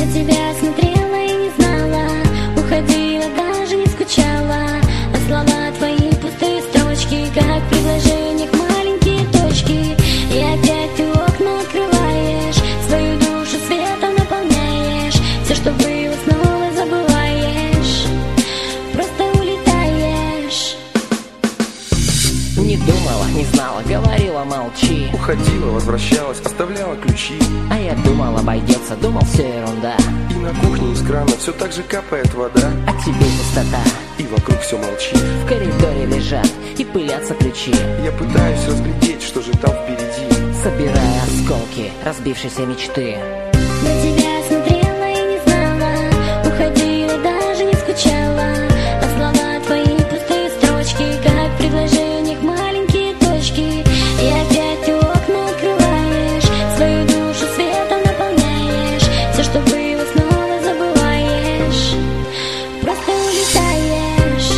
тебя смотрела и не знала, уходила, даже не скучала. А слова твои пустые строчки, как в предложениях маленькие точки. И опять ты окна открываешь, свою душу светом наполняешь. Все, что было, снова забываешь, просто улетаешь. Не думала, не знала, говорила, молчи. Уходила, возвращалась, оставляла ключи. А я думал, обойдется, думал, все ерунда. И на кухне из крана все так же капает вода. А тебе пустота. И вокруг все молчит. В коридоре лежат и пылятся ключи. Я пытаюсь разглядеть, что же там впереди, собирая осколки разбившейся мечты. На тебя смотрела и не знала, уходила, даже не скучала. А слова твои пустые строчки, как в предложениях маленькие точки. И опять ты окна открываешь, свою душу светом наполняешь. Все, что было, снова забываешь, просто улетаешь.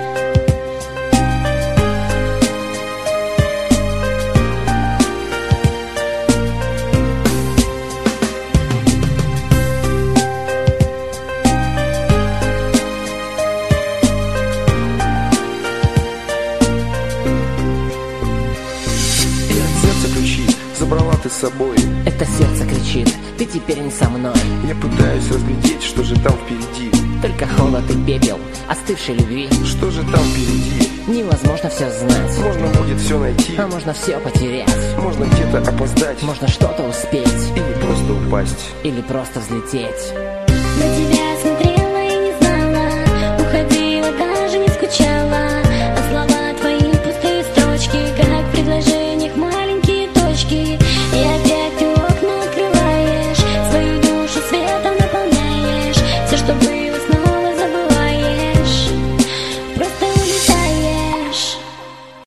и от сердца ключи забрала ты с собой. Это сердце кричит, ты теперь не со мной. Я пытаюсь разглядеть, что же там впереди, Только холод и пепел остывшей любви. что же там впереди. Невозможно все знать, Можно будет все найти, а можно все потерять. можно где-то опоздать, Можно что-то успеть или просто упасть. или просто взлететь. На тебя смотрела и не знала, уходила, даже не скучала. А слова твои пустые строчки, как в предложениях маленькие точки. И опять ты окна открываешь, свою душу светом наполняешь. Все, что было,